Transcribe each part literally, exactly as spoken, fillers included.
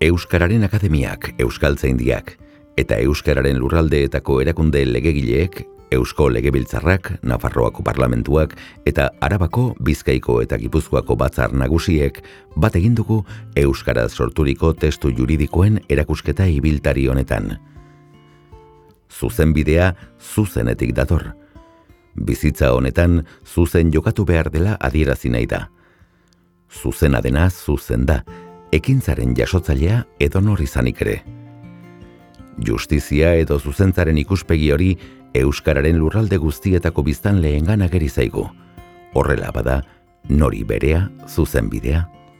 Euskararen Akademiak, Euskaltzaindiak eta Euskararen lurraldeetako erakunde legegileek, Eusko Legebiltzarrak, Nafarroako Parlamentuak eta Arabako, Bizkaiko eta Gipuzkoako batzar nagusiek bat egin dugu euskaraz sorturiko testu juridikoen erakusketa ibiltari honetan. Zuzenbidea zuzenetik dator. Bizitza honetan zuzen jokatu behar dela adierazi nahi da. Zuzena dena zuzen da, ekintzaren jasotzailea edonor izanik ere. Justizia edo zuzentzaren ikuspegi hori euskararen lurralde guztietako biztanleengan ageri zaigu. Horrela bada, nori berea zuzenbidea.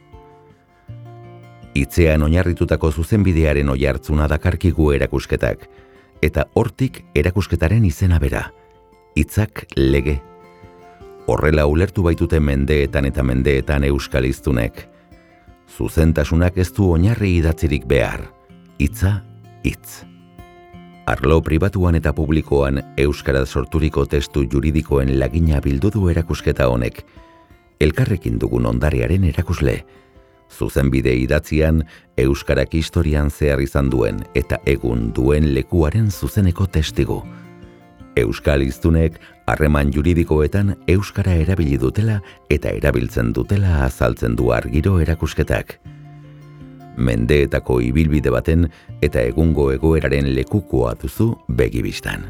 Hitzean oinarritutako zuzenbidearen oihartzuna dakarkigu erakusketak, eta hortik erakusketaren izena bera, hitzak lege. Horrela ulertu baitute mendeetan eta mendeetan euskaliztunek. Zuzentasunak ez du oinarri idatzirik behar, hitza hitz. Arlo pribatuan eta publikoan euskaraz sorturiko testu juridikoen lagina bildu du erakusketa honek, elkarrekin dugun ondarearen erakusle. Zuzenbide idatzian euskarak historian zehar izan duen eta egun duen lekuaren zuzeneko testigu. Euskal hiztunek harreman juridikoetan euskara erabili dutela eta erabiltzen dutela azaltzen du argiro erakusketak. Mendeetako ibilbide baten eta egungo egoeraren lekukoa duzu begibistan.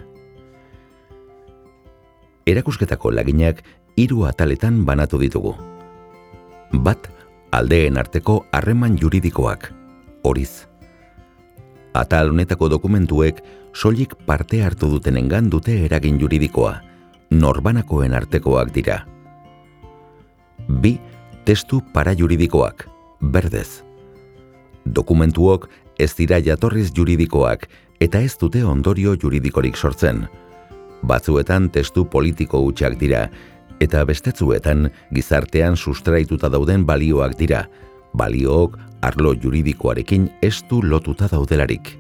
Erakusketako laginak hiru ataletan banatu ditugu. Bat, aldeen arteko harreman juridikoak, horiz. Atal honetako dokumentuek soilik parte hartu dutenengan dute eragin juridikoa, norbanakoen artekoak dira. Bi, testu parajuridikoak, berdez. Dokumentuok ez dira jatorriz juridikoak eta ez dute ondorio juridikorik sortzen. Batzuetan testu politiko hutsak dira eta bestetzuetan gizartean sustraituta dauden balioak dira, baliook arlo juridikoarekin estu lotuta daudelarik.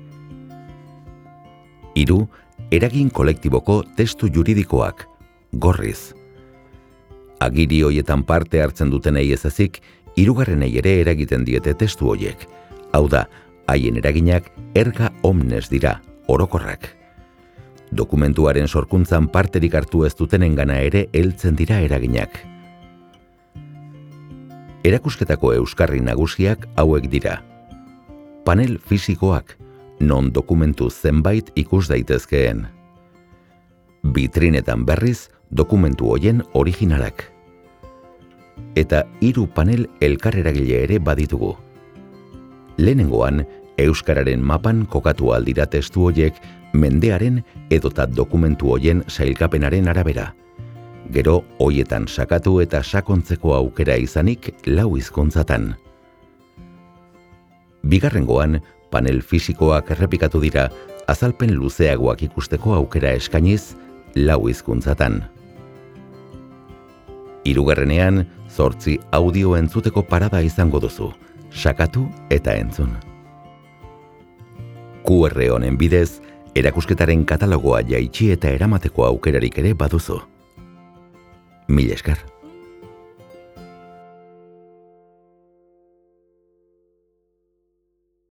Hiru, eragin kolektiboko testu juridikoak, gorriz. Agiri hoietan parte hartzen dutenei ez ezik, hirugarrenei ere eragiten diete testu hoiek. Hau da, haien eraginak erga omnes dira, orokorrak. Dokumentuaren sorkuntzan parterik hartu ez dutenengana ere heltzen dira eraginak. Erakusketako euskarri nagusiak hauek dira. Panel fisikoak, non dokumentu zenbait ikus daitezkeen. Bitrinetan berriz dokumentu hoien originalak. Eta hiru panel elkarreragile ere baditugu. Lehenengoan, euskararen mapan kokatu aldira testu hoiek mendearen edota dokumentu hoien sailkapenaren arabera. Gero, hoietan sakatu eta sakontzeko aukera izanik lau hizkuntzatan. Bigarrengoan, panel fisikoak errepikatu dira azalpen luzeagoak ikusteko aukera eskainiz lau hizkuntzatan. Hirugarrenean, zortzi audio entzuteko parada izango duzu, sakatu eta entzun. Q R honen bidez, erakusketaren katalogoa jaitsi eta eramateko aukerarik ere baduzu. Mil esker.